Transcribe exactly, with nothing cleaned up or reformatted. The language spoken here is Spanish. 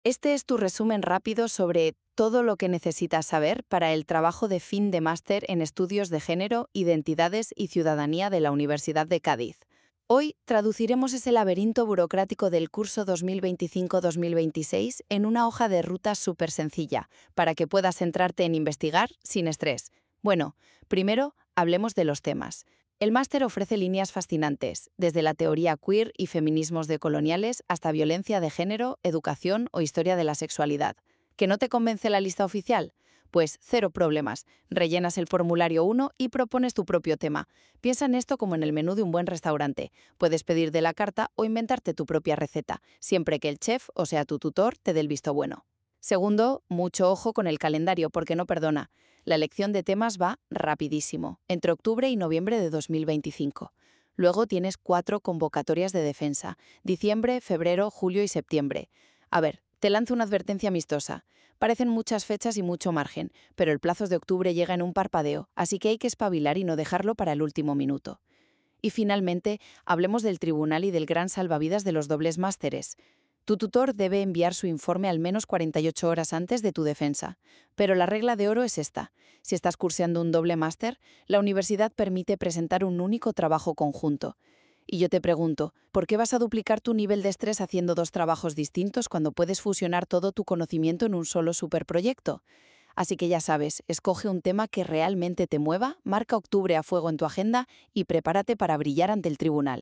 Este es tu resumen rápido sobre todo lo que necesitas saber para el trabajo de fin de máster en Estudios de Género, Identidades y Ciudadanía de la Universidad de Cádiz. Hoy traduciremos ese laberinto burocrático del curso dos mil veinticinco-dos mil veintiséis en una hoja de ruta súper sencilla, para que puedas centrarte en investigar sin estrés. Bueno, primero hablemos de los temas. El máster ofrece líneas fascinantes, desde la teoría queer y feminismos decoloniales hasta violencia de género, educación o historia de la sexualidad. ¿Que no te convence la lista oficial? Pues cero problemas. Rellenas el formulario uno y propones tu propio tema. Piensa en esto como en el menú de un buen restaurante. Puedes pedir de la carta o inventarte tu propia receta, siempre que el chef, o sea tu tutor, te dé el visto bueno. Segundo, mucho ojo con el calendario porque no perdona. La elección de temas va rapidísimo, entre octubre y noviembre de dos mil veinticinco. Luego tienes cuatro convocatorias de defensa, diciembre, febrero, julio y septiembre. A ver, te lanzo una advertencia amistosa. Parecen muchas fechas y mucho margen, pero el plazo de octubre llega en un parpadeo, así que hay que espabilar y no dejarlo para el último minuto. Y finalmente, hablemos del tribunal y del gran salvavidas de los dobles másteres. Tu tutor debe enviar su informe al menos cuarenta y ocho horas antes de tu defensa. Pero la regla de oro es esta. Si estás curseando un doble máster, la universidad permite presentar un único trabajo conjunto. Y yo te pregunto, ¿por qué vas a duplicar tu nivel de estrés haciendo dos trabajos distintos cuando puedes fusionar todo tu conocimiento en un solo superproyecto? Así que ya sabes, escoge un tema que realmente te mueva, marca octubre a fuego en tu agenda y prepárate para brillar ante el tribunal.